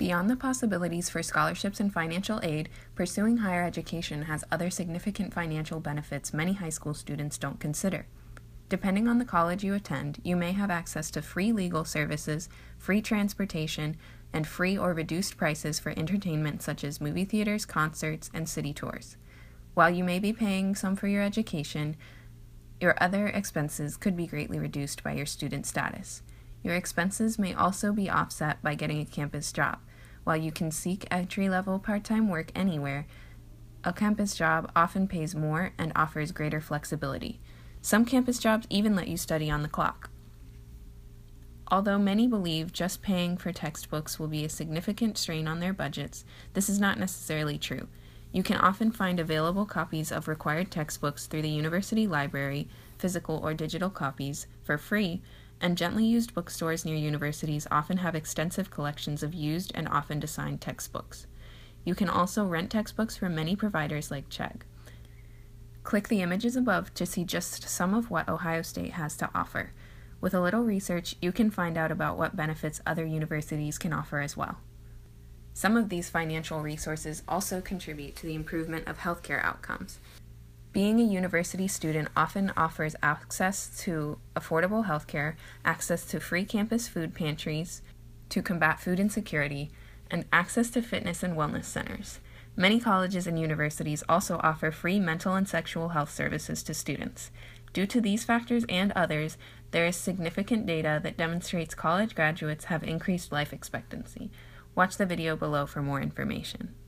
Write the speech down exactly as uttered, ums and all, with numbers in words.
Beyond the possibilities for scholarships and financial aid, pursuing higher education has other significant financial benefits many high school students don't consider. Depending on the college you attend, you may have access to free legal services, free transportation, and free or reduced prices for entertainment such as movie theaters, concerts, and city tours. While you may be paying some for your education, your other expenses could be greatly reduced by your student status. Your expenses may also be offset by getting a campus job. While you can seek entry-level part-time work anywhere, a campus job often pays more and offers greater flexibility. Some campus jobs even let you study on the clock. Although many believe just paying for textbooks will be a significant strain on their budgets, this is not necessarily true. You can often find available copies of required textbooks through the university library, physical or digital copies, for free, and gently used bookstores near universities often have extensive collections of used and often designed textbooks. You can also rent textbooks from many providers like Chegg. Click the images above to see just some of what Ohio State has to offer. With a little research, you can find out about what benefits other universities can offer as well. Some of these financial resources also contribute to the improvement of healthcare outcomes. Being a university student often offers access to affordable healthcare, access to free campus food pantries to combat food insecurity, and access to fitness and wellness centers. Many colleges and universities also offer free mental and sexual health services to students. Due to these factors and others, there is significant data that demonstrates college graduates have increased life expectancy. Watch the video below for more information.